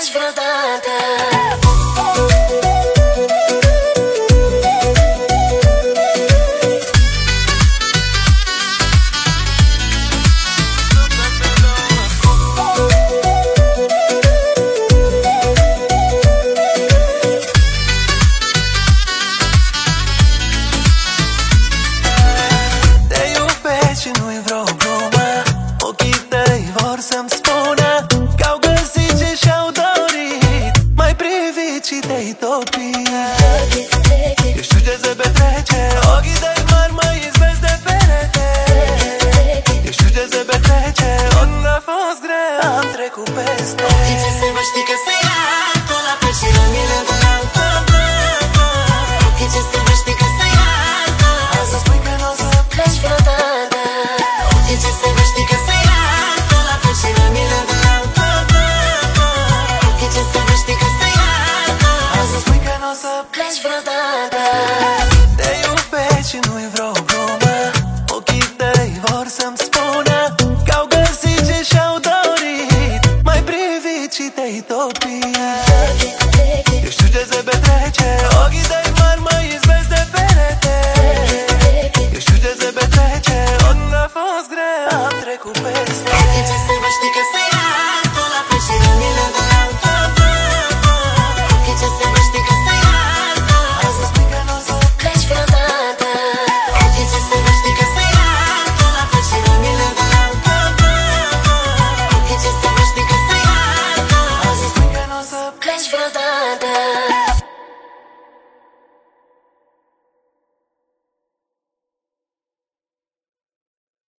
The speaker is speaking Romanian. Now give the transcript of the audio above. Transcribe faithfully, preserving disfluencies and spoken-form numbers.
pleci vreodată. Și nu-i vreo glumă, ochii tăi vor să-mi spună că au găsit ce și-au dorit. M-ai privit și te-ai topit. Eu știu ce se petrece, ochii tăi mari mă izbesc de perete. Eu știu ce se petrece, unde a fost greu am trecut peste. Ochii ce se vă știi că se ia, tu la fel și la mine de altă. Ochii ce se vă știi că se ia, azi să spui că n-o să pleci vreodată. Ochii ce se vă știi că se ia, tu la fel și la mine de altă. Ochii ce se vă știi că se ia, azi să spui că n-o să pleci vreodată. te iubesc și nu-i vreo glumă, ochii tăi vor să-mi spună că au găsit ce și-au dorit. M-ai privit și te-ai topit. Eu știu ce se petrece, ochii tăi mari mă izbesc de perete. Eu știu ce se petrece, unde a fost greu am trecut peste. Ochii ce se vă știi că se ia, tu la fel și la mine de altă. Ochii ce se vă știi că se ia, azi să spui că n-o să pleci vreodată. Ochii ce se vă știi că se ia, tu la fel și la mine de altă. Ochii ce se vă știi că se ia, azi să spui că n-o să pleci vreodată.